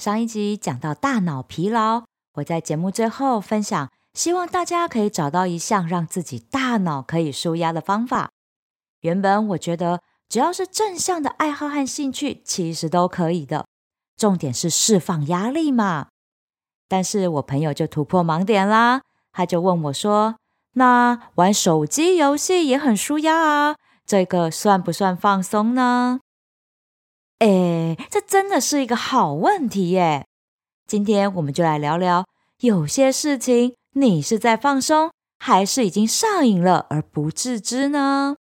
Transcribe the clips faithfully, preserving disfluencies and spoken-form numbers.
上一集讲到大脑疲劳，我在节目最后分享，希望大家可以找到一项让自己大脑可以抒压的方法。原本我觉得只要是正向的爱好和兴趣，其实都可以的，重点是释放压力嘛。但是我朋友就突破盲点啦，他就问我说，那玩手机游戏也很抒压啊，这个算不算放松呢？诶，这真的是一个好问题耶。今天我们就来聊聊，有些事情你是在放松，还是已经上瘾了而不自知呢？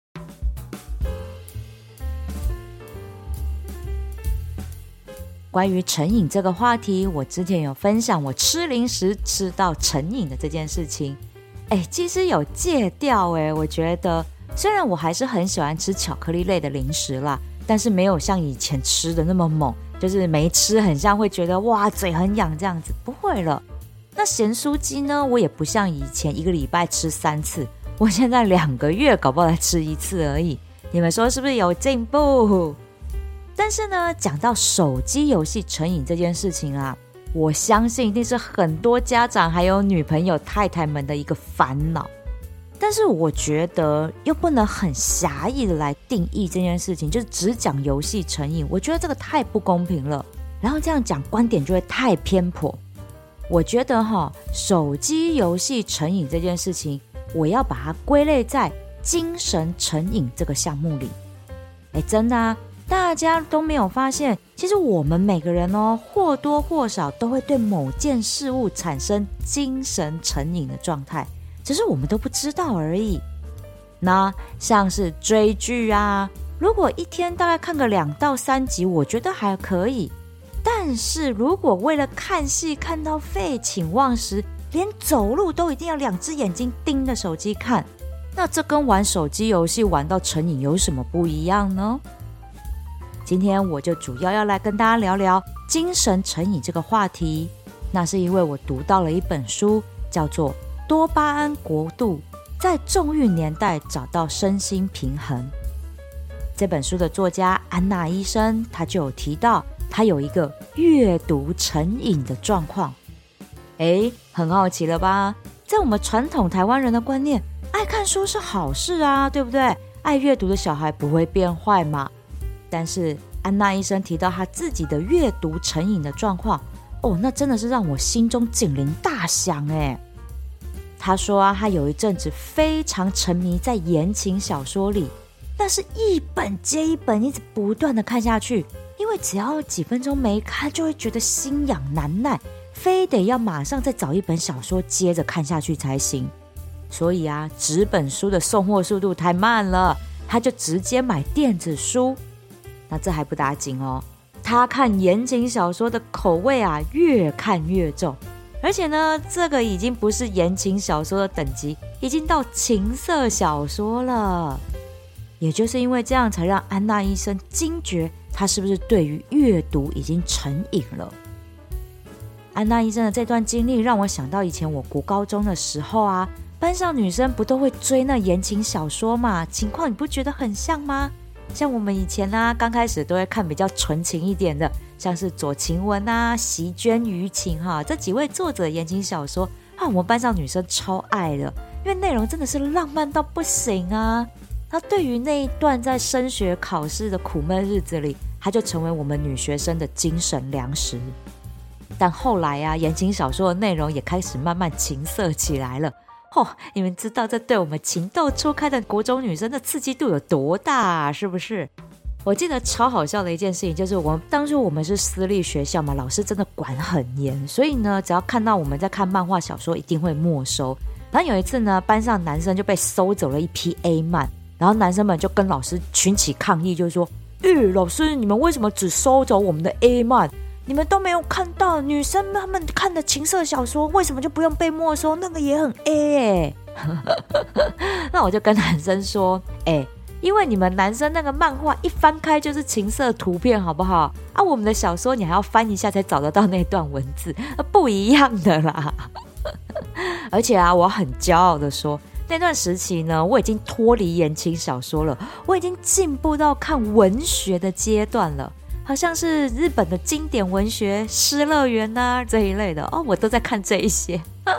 关于成瘾这个话题，我之前有分享我吃零食吃到成瘾的这件事情。诶，其实有戒掉诶，我觉得虽然我还是很喜欢吃巧克力类的零食啦，但是没有像以前吃的那么猛，就是没吃很像会觉得哇嘴很痒这样子，不会了。那咸酥鸡呢，我也不像以前一个礼拜吃三次，我现在两个月搞不好才吃一次而已。你们说是不是有进步？但是呢，讲到手机游戏成瘾这件事情啊，我相信一定是很多家长还有女朋友太太们的一个烦恼。但是我觉得又不能很狭义的来定义这件事情，就是只讲游戏成瘾，我觉得这个太不公平了，然后这样讲观点就会太偏颇。我觉得哈，手机游戏成瘾这件事情，我要把它归类在精神成瘾这个项目里。哎，真的啊，大家都没有发现，其实我们每个人哦，或多或少都会对某件事物产生精神成瘾的状态，只是我们都不知道而已。那像是追剧啊，如果一天大概看个两到三集，我觉得还可以。但是如果为了看戏看到废寝忘食，连走路都一定要两只眼睛盯着手机看，那这跟玩手机游戏玩到成瘾有什么不一样呢？今天我就主要要来跟大家聊聊精神成瘾这个话题。那是因为我读到了一本书，叫做《多巴胺国度：在纵欲年代找到身心平衡》。这本书的作家安娜医生，她就有提到她有一个阅读成瘾的状况。诶，很好奇了吧？在我们传统台湾人的观念，爱看书是好事啊，对不对？爱阅读的小孩不会变坏嘛。但是安娜医生提到她自己的阅读成瘾的状况，哦，那真的是让我心中警铃大响诶。她说啊，她有一阵子非常沉迷在言情小说里，但是一本接一本，一直不断的看下去，因为只要几分钟没看，就会觉得心痒难耐，非得要马上再找一本小说接着看下去才行。所以啊，纸本书的送货速度太慢了，她就直接买电子书。那这还不打紧哦，他看言情小说的口味啊，越看越重，而且呢，这个已经不是言情小说的等级，已经到情色小说了。也就是因为这样，才让安娜医生惊觉，他是不是对于阅读已经成瘾了。安娜医生的这段经历让我想到以前我国高中的时候啊，班上女生不都会追那言情小说嘛，情况你不觉得很像吗？像我们以前啊，刚开始都会看比较纯情一点的，像是左晴雯啊、席绢于情哈，这几位作者的言情小说啊，我们班上女生超爱的，因为内容真的是浪漫到不行啊。那对于那一段在升学考试的苦闷日子里，它就成为我们女学生的精神粮食。但后来啊，言情小说的内容也开始慢慢情色起来了。哦，你们知道这对我们情窦初开的国中女生的刺激度有多大啊，是不是？我记得超好笑的一件事情，就是我们当初我们是私立学校嘛，老师真的管很严，所以呢，只要看到我们在看漫画小说，一定会没收。然后有一次呢，班上男生就被收走了一批 A 漫，然后男生们就跟老师群起抗议，就是说，诶，老师，你们为什么只收走我们的 A 漫？你们都没有看到女生她们看的情色小说，为什么就不用被没收？那个也很 A 欸。那我就跟男生说，哎，因为你们男生那个漫画一翻开就是情色图片，好不好啊？我们的小说你还要翻一下才找得到那段文字，不一样的啦。而且啊，我很骄傲的说，那段时期呢，我已经脱离言情小说了，我已经进步到看文学的阶段了。 好像是日本的经典文学《失乐园》啊这一类的哦，我都在看这一些。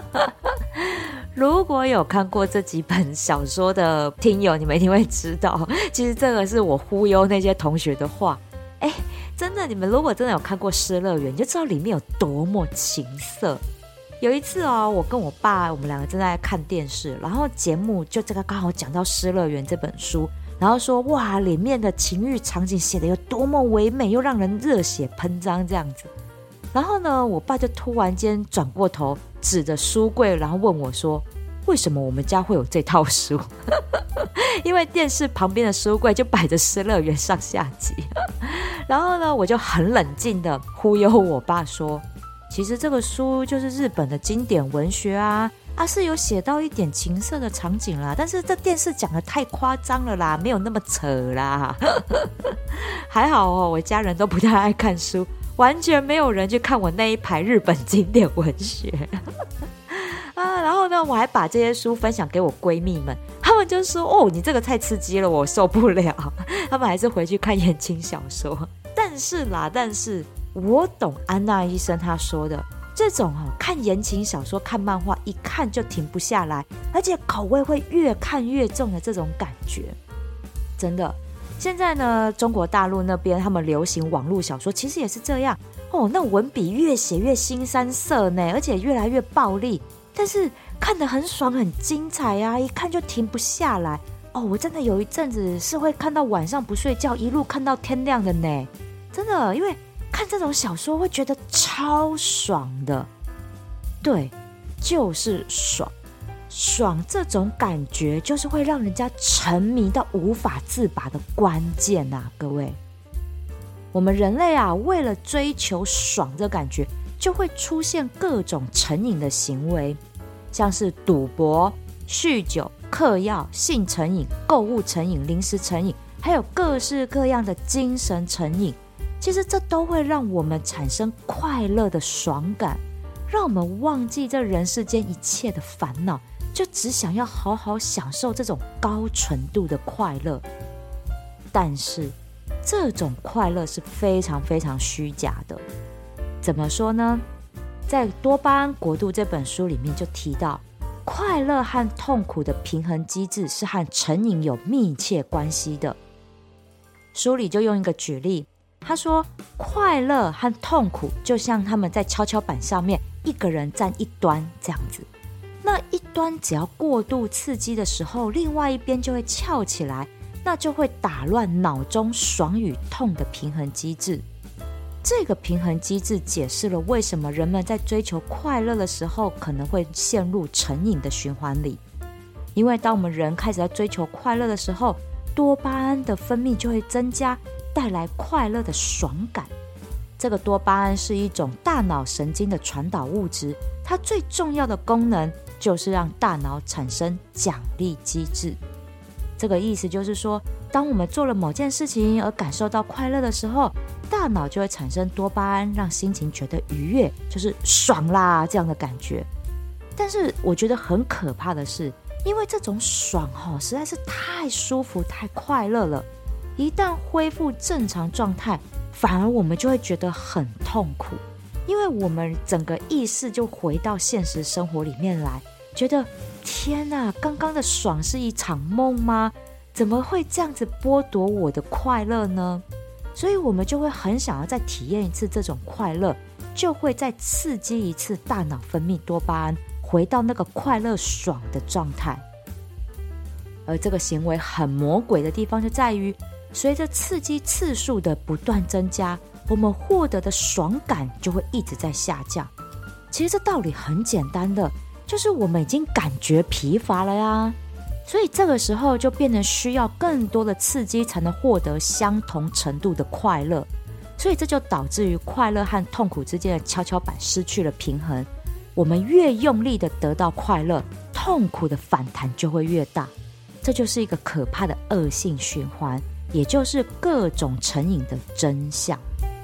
如果有看过这几本小说的听友，你们一定会知道，其实这个是我忽悠那些同学的话。哎，真的，你们如果真的有看过《失乐园》，你就知道里面有多么情色。有一次哦，我跟我爸，我们两个正在看电视，然后节目就这个刚好讲到《失乐园》这本书，然后说哇，里面的情欲场景写得有多么唯美，又让人热血喷张这样子。然后呢，我爸就突然间转过头，指着书柜，然后问我说：“为什么我们家会有这套书？”因为电视旁边的书柜就摆着《失乐园》上下集。然后呢，我就很冷静的忽悠我爸说：“其实这个书就是日本的经典文学啊，啊是有写到一点情色的场景啦，但是这电视讲的太夸张了啦，没有那么扯啦。”还好哦，我家人都不太爱看书，完全没有人去看我那一排日本经典文学。啊，然后呢，我还把这些书分享给我闺蜜们，她们就说：“哦，你这个太刺激了，我受不了。”她们还是回去看言情小说。但是啦，但是我懂安娜医生她说的，这种哦，看言情小说、看漫画，一看就停不下来，而且口味会越看越重的这种感觉，真的。现在呢，中国大陆那边他们流行网络小说，其实也是这样哦。那文笔越写越腥膻色呢，而且越来越暴力，但是看得很爽很精彩啊，一看就停不下来哦。我真的有一阵子是会看到晚上不睡觉，一路看到天亮的呢，真的，因为看这种小说会觉得超爽的。对，就是爽。爽这种感觉就是会让人家沉迷到无法自拔的关键啊，各位。我们人类啊，为了追求爽这感觉，就会出现各种成瘾的行为，像是赌博、酗酒、嗑药、性成瘾、购物成瘾、零食成瘾，还有各式各样的精神成瘾。其实这都会让我们产生快乐的爽感，让我们忘记这人世间一切的烦恼，就只想要好好享受这种高纯度的快乐。但是这种快乐是非常非常虚假的。怎么说呢？在《多巴胺国度》这本书里面就提到，快乐和痛苦的平衡机制是和成瘾有密切关系的。书里就用一个举例，他说快乐和痛苦就像他们在跷跷板上面一个人站一端这样子，那一端只要过度刺激的时候，另外一边就会翘起来，那就会打乱脑中爽与痛的平衡机制。这个平衡机制解释了为什么人们在追求快乐的时候可能会陷入成瘾的循环里。因为当我们人开始在追求快乐的时候，多巴胺的分泌就会增加，带来快乐的爽感。这个多巴胺是一种大脑神经的传导物质，它最重要的功能就是让大脑产生奖励机制。这个意思就是说，当我们做了某件事情而感受到快乐的时候，大脑就会产生多巴胺，让心情觉得愉悦，就是爽啦这样的感觉。但是我觉得很可怕的是，因为这种爽、哦、实在是太舒服太快乐了，一旦恢复正常状态，反而我们就会觉得很痛苦，因为我们整个意识就回到现实生活里面来，觉得天哪，刚刚的爽是一场梦吗？怎么会这样子剥夺我的快乐呢？所以我们就会很想要再体验一次这种快乐，就会再刺激一次大脑分泌多巴胺，回到那个快乐爽的状态。而这个行为很魔鬼的地方就在于，随着刺激次数的不断增加，我们获得的爽感就会一直在下降。其实这道理很简单的，就是我们已经感觉疲乏了呀，所以这个时候就变得需要更多的刺激才能获得相同程度的快乐，所以这就导致于快乐和痛苦之间的跷跷板失去了平衡。我们越用力的得到快乐，痛苦的反弹就会越大，这就是一个可怕的恶性循环，也就是各种成瘾的真相。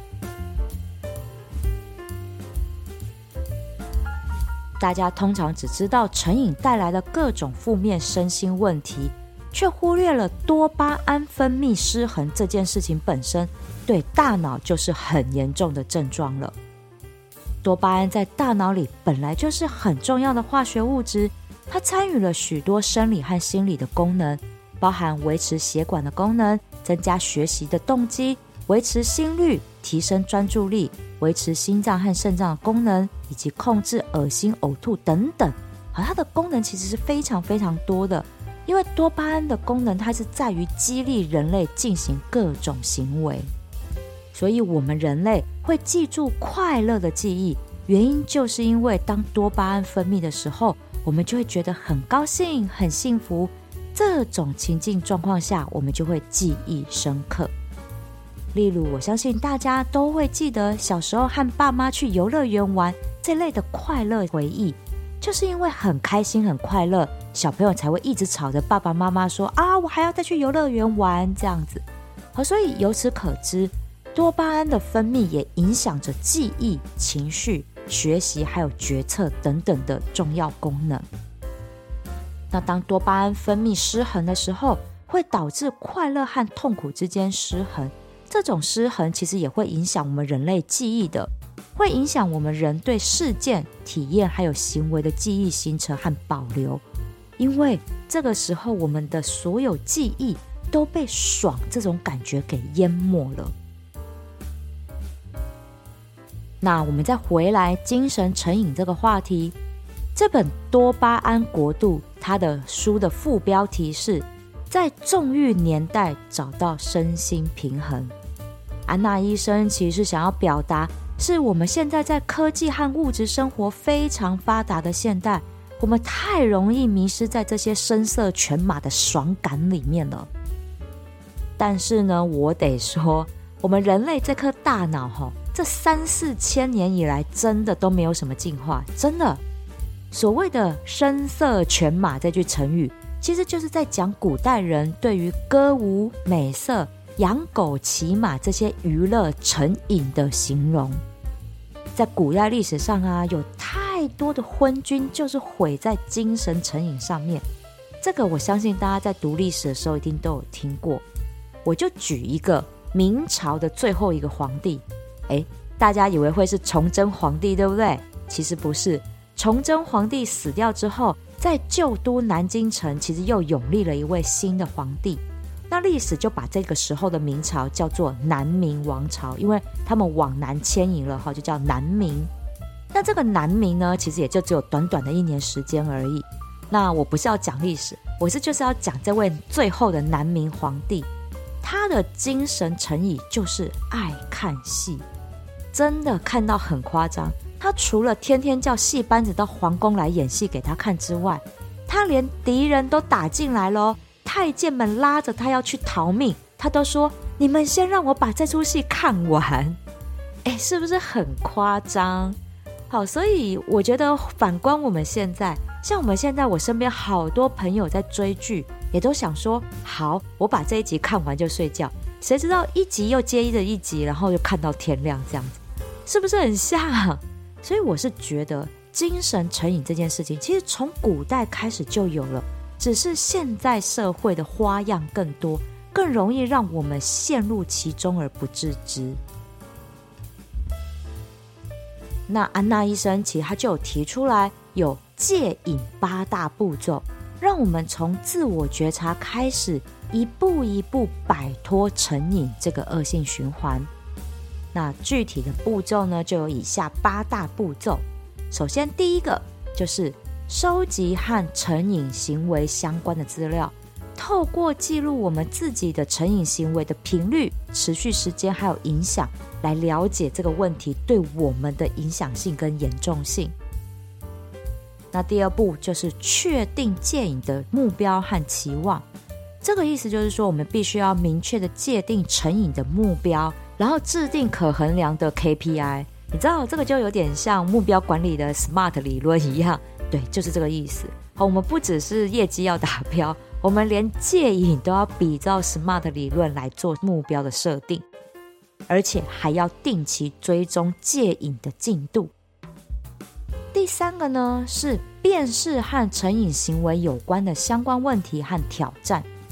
大家通常只知道成瘾带来的各种负面身心问题，却忽略了多巴胺分泌失衡这件事情本身对大脑就是很严重的症状了。多巴胺在大脑里本来就是很重要的化学物质，它参与了许多生理和心理的功能，包含维持血管的功能、增加学习的动机、维持心率、提升专注力、维持心脏和肾脏的功能，以及控制恶心、呕吐等等。好，它的功能其实是非常非常多的，因为多巴胺的功能它是在于激励人类进行各种行为，所以我们人类会记住快乐的记忆，原因就是因为当多巴胺分泌的时候，我们就会觉得很高兴、很幸福，这种情境状况下，我们就会记忆深刻。例如，我相信大家都会记得小时候和爸妈去游乐园玩这类的快乐回忆，就是因为很开心、很快乐，小朋友才会一直吵着爸爸妈妈说啊，我还要再去游乐园玩这样子。好，所以由此可知，多巴胺的分泌也影响着记忆、情绪、学习还有决策等等的重要功能。那当多巴胺分泌失衡的时候，会导致快乐和痛苦之间失衡。这种失衡其实也会影响我们人类记忆的，会影响我们人对事件、体验还有行为的记忆形成和保留。因为这个时候我们的所有记忆都被爽这种感觉给淹没了。那我们再回来精神成瘾这个话题，这本《多巴胺国度》它的书的副标题是在纵欲年代找到身心平衡。安娜医生其实是想要表达，是我们现在在科技和物质生活非常发达的现代，我们太容易迷失在这些声色犬马的爽感里面了。但是呢，我得说，我们人类这颗大脑吼，这三四千年以来真的都没有什么进化，真的。所谓的声色犬马这句成语，其实就是在讲古代人对于歌舞、美色、养狗、骑马这些娱乐成瘾的形容。在古代历史上啊，有太多的昏君就是毁在精神成瘾上面。这个我相信大家在读历史的时候一定都有听过。我就举一个明朝的最后一个皇帝，诶，大家以为会是崇祯皇帝对不对？其实不是，崇祯皇帝死掉之后，在旧都南京城其实又拥立了一位新的皇帝。那历史就把这个时候的明朝叫做南明王朝，因为他们往南迁移了，就叫南明。那这个南明呢，其实也就只有短短的一年时间而已。那我不是要讲历史，我是就是要讲这位最后的南明皇帝，他的精神成瘾就是爱看戏，真的看到很夸张。他除了天天叫戏班子到皇宫来演戏给他看之外，他连敌人都打进来咯，太监们拉着他要去逃命，他都说你们先让我把这出戏看完。诶，是不是很夸张？好，所以我觉得反观我们现在，像我们现在我身边好多朋友在追剧，也都想说好，我把这一集看完就睡觉，谁知道一集又接着一集，然后就看到天亮这样子，是不是很像？所以我是觉得精神成瘾这件事情其实从古代开始就有了，只是现在社会的花样更多，更容易让我们陷入其中而不自知。那安娜医生其实他就有提出来，有戒瘾八大步骤，让我们从自我觉察开始，一步一步摆脱成瘾这个恶性循环。那具体的步骤呢，就有以下八大步骤。首先第一个就是收集和成瘾行为相关的资料，透过记录我们自己的成瘾行为的频率、持续时间还有影响，来了解这个问题对我们的影响性跟严重性。那第二步就是确定戒瘾的目标和期望，这个意思就是说我们必须要明确的界定成瘾的目标，然后制定可衡量的 K P I。 你知道这个就有点像目标管理的 S M A R T 理论一样，对，就是这个意思。好，我们不只是业绩要达标，我们连戒瘾都要比照 S M A R T 理论来做目标的设定，而且还要定期追踪戒瘾的进度。第三个呢，是辨识和成瘾行为有关的相关问题和挑战。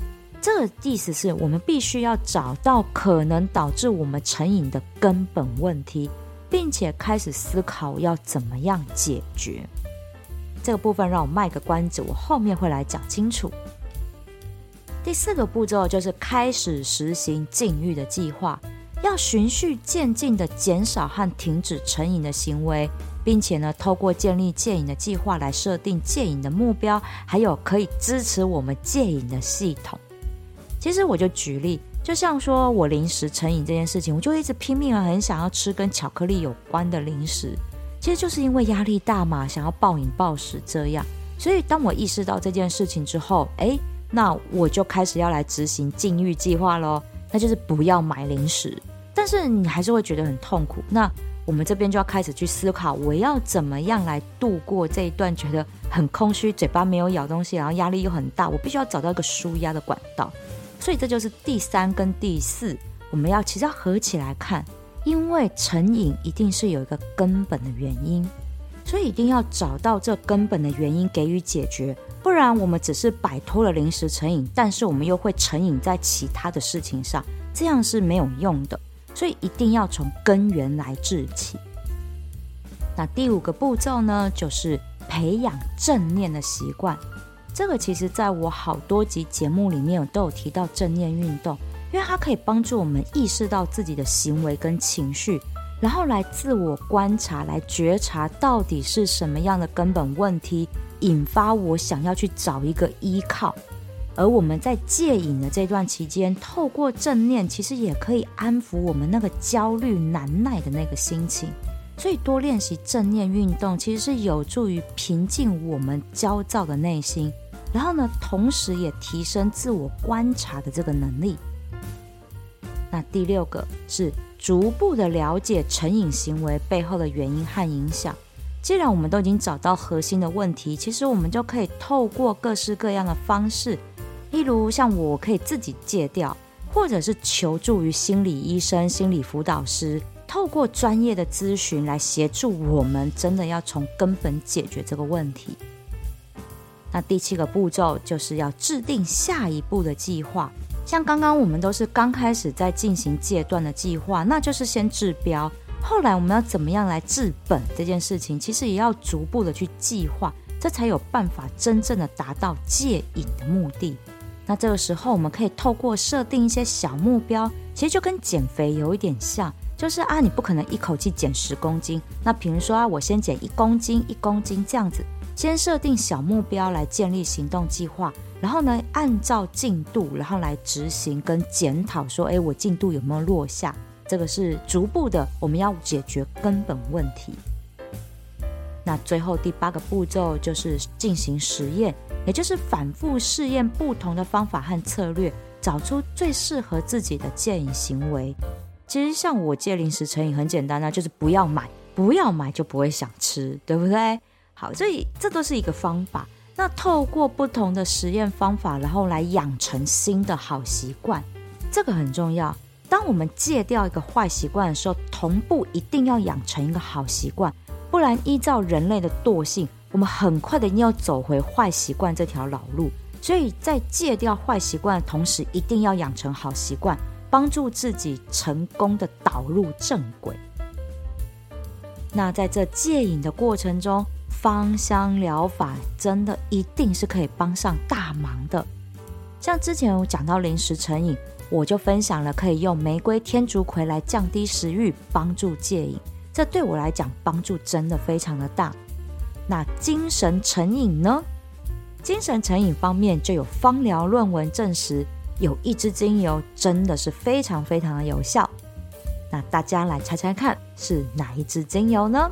这个意思是我们必须要找到可能导致我们成瘾的根本问题，并且开始思考要怎么样解决。这个部分让我卖个关子，我后面会来讲清楚。第四个步骤就是开始实行禁欲的计划，要循序渐进的减少和停止成瘾的行为，并且呢，透过建立戒瘾的计划来设定戒瘾的目标，还有可以支持我们戒瘾的系统。其实我就举例，就像说我零食成瘾这件事情，我就一直拼命的很想要吃跟巧克力有关的零食，其实就是因为压力大嘛，想要暴饮暴食这样。所以当我意识到这件事情之后，诶，那我就开始要来执行禁欲计划咯，那就是不要买零食。但是你还是会觉得很痛苦，那我们这边就要开始去思考，我要怎么样来度过这一段觉得很空虚，嘴巴没有咬东西，然后压力又很大，我必须要找到一个抒压的管道。所以这就是第三跟第四，我们要其实要合起来看，因为成瘾一定是有一个根本的原因，所以一定要找到这根本的原因给予解决，不然我们只是摆脱了零食成瘾，但是我们又会成瘾在其他的事情上，这样是没有用的。所以一定要从根源来治起。那第五个步骤呢，就是培养正念的习惯。这个其实在我好多集节目里面都有提到正念运动，因为它可以帮助我们意识到自己的行为跟情绪，然后来自我观察，来觉察到底是什么样的根本问题引发我想要去找一个依靠。而我们在戒瘾的这段期间，透过正念其实也可以安抚我们那个焦虑难耐的那个心情，所以多练习正念运动其实是有助于平静我们焦躁的内心，然后呢，同时也提升自我观察的这个能力。那第六个是逐步的了解成瘾行为背后的原因和影响。既然我们都已经找到核心的问题，其实我们就可以透过各式各样的方式，例如像我可以自己戒掉，或者是求助于心理医生、心理辅导师，透过专业的咨询来协助我们真的要从根本解决这个问题。那第七个步骤就是要制定下一步的计划。像刚刚我们都是刚开始在进行戒断的计划，那就是先治标，后来我们要怎么样来治本这件事情，其实也要逐步的去计划，这才有办法真正的达到戒瘾的目的。那这个时候我们可以透过设定一些小目标，其实就跟减肥有一点像，就是啊，你不可能一口气减十公斤，那比如说啊，我先减一公斤一公斤这样子，先设定小目标来建立行动计划，然后呢，按照进度然后来执行跟检讨说，哎，我进度有没有落下，这个是逐步的，我们要解决根本问题。那最后第八个步骤就是进行实验，也就是反复试验不同的方法和策略，找出最适合自己的戒瘾行为。其实像我戒零食成瘾很简单啊，就是不要买，不要买就不会想吃，对不对？好，所以这都是一个方法。那透过不同的实验方法，然后来养成新的好习惯，这个很重要。当我们戒掉一个坏习惯的时候，同步一定要养成一个好习惯，不然依照人类的惰性，我们很快的一定要走回坏习惯这条老路。所以在戒掉坏习惯的同时，一定要养成好习惯，帮助自己成功的导入正轨。那在这戒瘾的过程中，芳香疗法真的一定是可以帮上大忙的。像之前我讲到零食成瘾，我就分享了可以用玫瑰天竺葵来降低食欲，帮助戒瘾，这对我来讲帮助真的非常的大。那精神成瘾呢？精神成瘾方面就有芳疗论文证实，有一支精油真的是非常非常的有效。那大家来猜猜看是哪一支精油呢？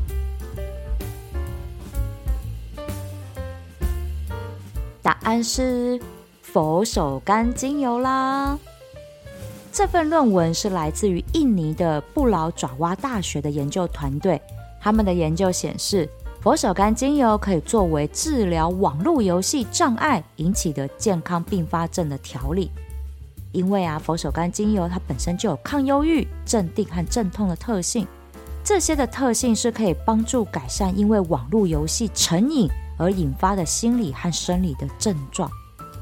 答案是佛手柑精油啦。这份论文是来自于印尼的布劳爪哇大学的研究团队，他们的研究显示，佛手柑精油可以作为治疗网络游戏障碍引起的健康并发症的调理。因为啊，佛手柑精油它本身就有抗忧郁、镇定和镇痛的特性，这些的特性是可以帮助改善因为网络游戏成瘾而引发的心理和生理的症状。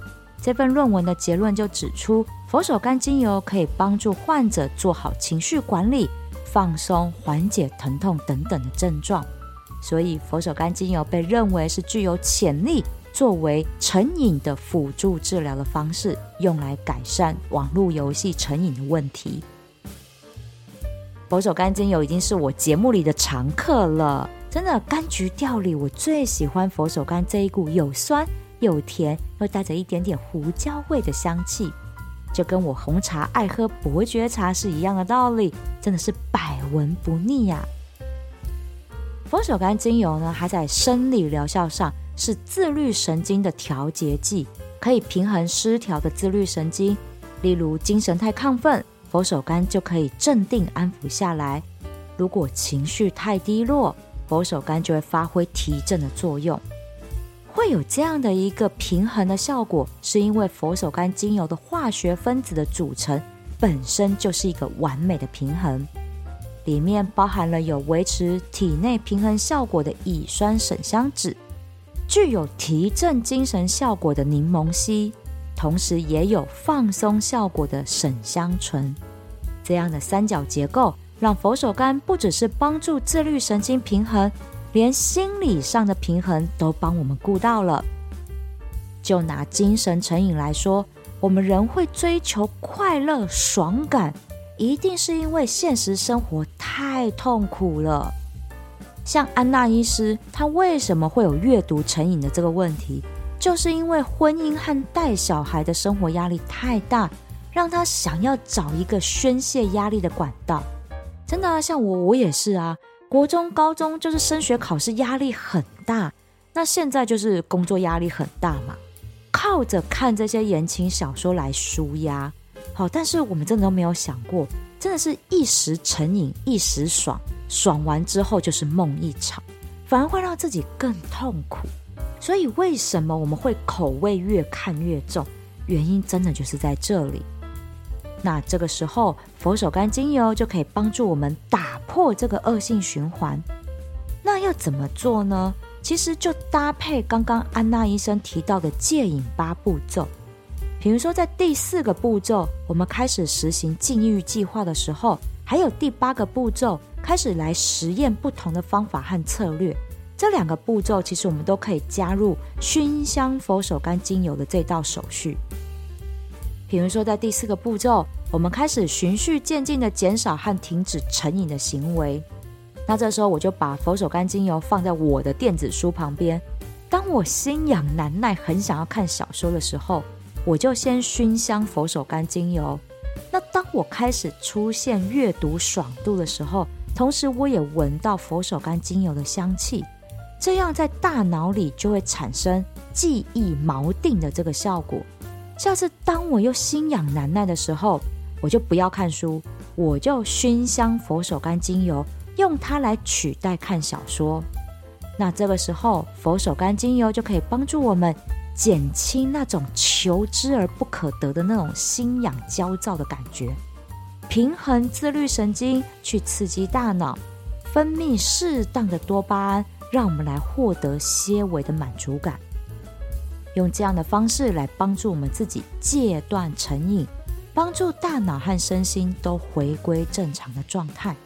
这份论文的结论就指出，佛手柑精油可以帮助患者做好情绪管理、放松、缓解疼痛等等的症状。所以佛手柑精油被认为是具有潜力作为成瘾的辅助治疗的方式，用来改善网络游戏成瘾的问题。佛手柑精油已经是我节目里的常客了，真的柑橘调理我最喜欢佛手柑这一股有酸有甜又带着一点点胡椒味的香气，就跟我红茶爱喝伯爵茶是一样的道理，真的是百闻不腻呀、啊。佛手柑精油呢，它在生理疗效上是自律神经的调节剂，可以平衡失调的自律神经，例如精神太亢奋，佛手柑就可以镇定安抚下来；如果情绪太低落，佛手柑就会发挥提振的作用。会有这样的一个平衡的效果，是因为佛手柑精油的化学分子的组成本身就是一个完美的平衡，里面包含了有维持体内平衡效果的乙酸沈香酯，具有提振精神效果的柠檬烯，同时也有放松效果的沈香醇。这样的三角结构让佛手柑不只是帮助自律神经平衡，连心理上的平衡都帮我们顾到了。就拿精神成瘾来说，我们人会追求快乐爽感，一定是因为现实生活太痛苦了。像安娜医师，她为什么会有阅读成瘾的这个问题，就是因为婚姻和带小孩的生活压力太大，让她想要找一个宣泄压力的管道。真的啊，像我我也是啊，国中高中就是升学考试压力很大，那现在就是工作压力很大嘛，靠着看这些言情小说来抒压。好，但是我们真的都没有想过，真的是一时成瘾一时爽，爽完之后就是梦一场，反而会让自己更痛苦。所以为什么我们会口味越看越重，原因真的就是在这里。那这个时候佛手柑精油就可以帮助我们打破这个恶性循环。那要怎么做呢？其实就搭配刚刚安娜医生提到的戒瘾八步骤。比如说在第四个步骤我们开始实行禁欲计划的时候，还有第八个步骤开始来实验不同的方法和策略，这两个步骤其实我们都可以加入熏香佛手柑精油的这道手续。比如说在第四个步骤，我们开始循序渐进的减少和停止成瘾的行为。那这时候我就把佛手柑精油放在我的电子书旁边，当我心痒难耐很想要看小说的时候，我就先熏香佛手柑精油。那当我开始出现阅读爽度的时候，同时我也闻到佛手柑精油的香气，这样在大脑里就会产生记忆锚定的这个效果。下次当我又心痒难耐的时候，我就不要看书，我就熏香佛手柑精油，用它来取代看小说。那这个时候佛手柑精油就可以帮助我们减轻那种求之而不可得的那种心痒焦躁的感觉，平衡自律神经，去刺激大脑分泌适当的多巴胺，让我们来获得些微的满足感。用这样的方式来帮助我们自己戒断成瘾，帮助大脑和身心都回归正常的状态。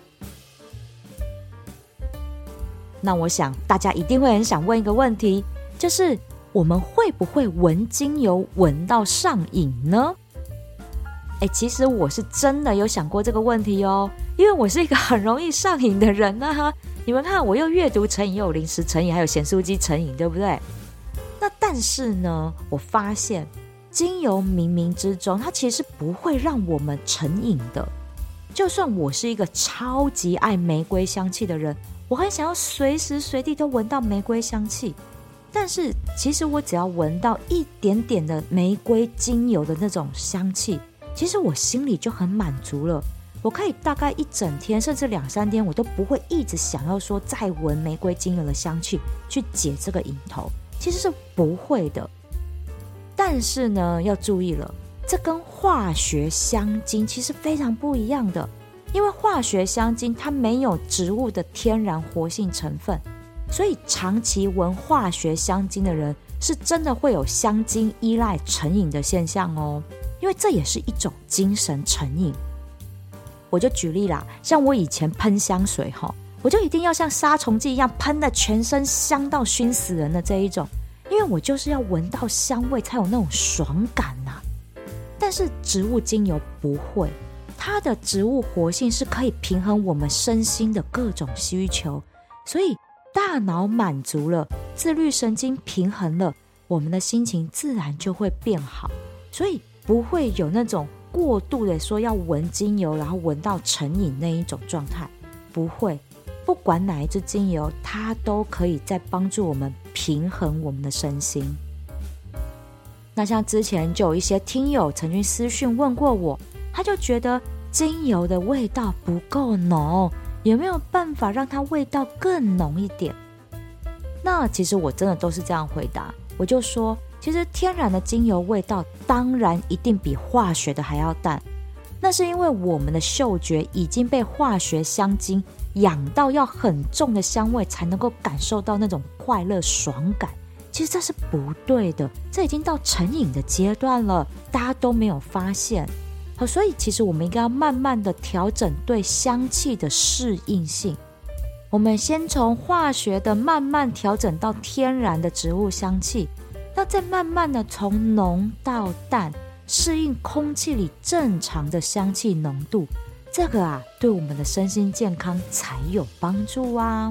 那我想大家一定会很想问一个问题，就是我们会不会闻精油闻到上瘾呢？诶，其实我是真的有想过这个问题哦，因为我是一个很容易上瘾的人啊。你们看，我又阅读成瘾，又有零食成瘾，还有咸酥鸡成瘾，对不对？那但是呢，我发现精油冥冥之中它其实不会让我们成瘾的。就算我是一个超级爱玫瑰香气的人，我很想要随时随地都闻到玫瑰香气，但是其实我只要闻到一点点的玫瑰精油的那种香气，其实我心里就很满足了。我可以大概一整天甚至两三天，我都不会一直想要说再闻玫瑰精油的香气去解这个瘾头，其实是不会的。但是呢，要注意了，这跟化学香精其实非常不一样的，因为化学香精它没有植物的天然活性成分，所以长期闻化学香精的人是真的会有香精依赖成瘾的现象哦，因为这也是一种精神成瘾。我就举例啦，像我以前喷香水齁，我就一定要像杀虫剂一样喷的全身香到熏死人的这一种，因为我就是要闻到香味才有那种爽感啊。但是植物精油不会，它的植物活性是可以平衡我们身心的各种需求，所以大脑满足了，自律神经平衡了，我们的心情自然就会变好，所以不会有那种过度的说要闻精油然后闻到成瘾那一种状态，不会。不管哪一支精油，它都可以在帮助我们平衡我们的身心。那像之前就有一些听友曾经私讯问过我，他就觉得精油的味道不够浓，有没有办法让它味道更浓一点？那其实我真的都是这样回答，我就说其实天然的精油味道当然一定比化学的还要淡，那是因为我们的嗅觉已经被化学香精养到要很重的香味才能够感受到那种快乐爽感，其实这是不对的，这已经到成瘾的阶段了，大家都没有发现。好，所以其实我们应该要慢慢的调整对香气的适应性，我们先从化学的慢慢调整到天然的植物香气，那再慢慢的从浓到淡，适应空气里正常的香气浓度，这个啊对我们的身心健康才有帮助啊。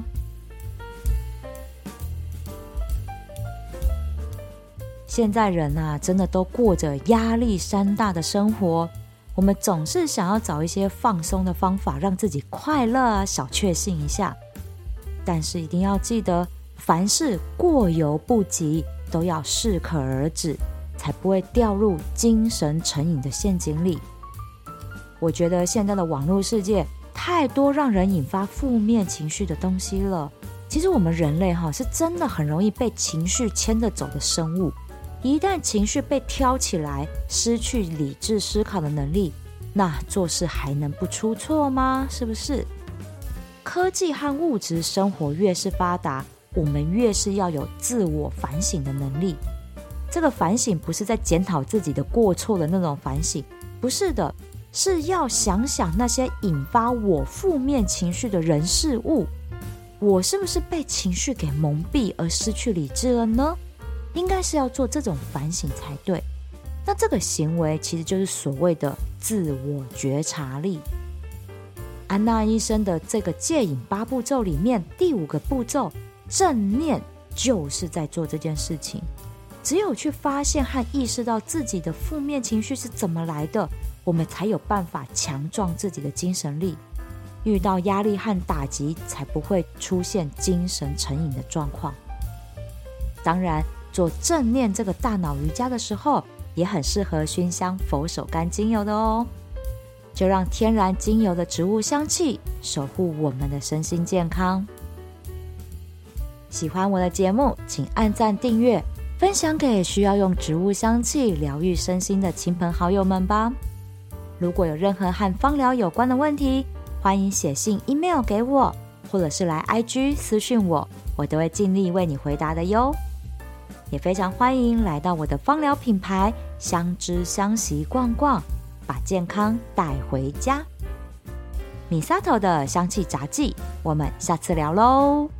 现在人啊真的都过着压力山大的生活，我们总是想要找一些放松的方法让自己快乐啊，小确幸一下，但是一定要记得凡事过犹不及，都要适可而止，才不会掉入精神成瘾的陷阱里。我觉得现在的网络世界太多让人引发负面情绪的东西了，其实我们人类哈是真的很容易被情绪牵着走的生物，一旦情绪被挑起来，失去理智思考的能力，那做事还能不出错吗？是不是？科技和物质生活越是发达，我们越是要有自我反省的能力。这个反省不是在检讨自己的过错的那种反省，不是的，是要想想那些引发我负面情绪的人事物，我是不是被情绪给蒙蔽而失去理智了呢？应该是要做这种反省才对。那这个行为其实就是所谓的自我觉察力。安娜医生的这个戒瘾八步骤里面，第五个步骤正念就是在做这件事情。只有去发现和意识到自己的负面情绪是怎么来的，我们才有办法强壮自己的精神力，遇到压力和打击才不会出现精神成瘾的状况。当然做正念这个大脑瑜伽的时候，也很适合熏香佛手柑精油的哦。就让天然精油的植物香气守护我们的身心健康。喜欢我的节目，请按赞订阅，分享给需要用植物香气疗愈身心的亲朋好友们吧。如果有任何和芳疗有关的问题，欢迎写信 email 给我，或者是来 I G 私讯我，我都会尽力为你回答的哟。也非常欢迎来到我的芳疗品牌相知相惜逛逛，把健康带回家。Misato 的香气杂技，我们下次聊喽。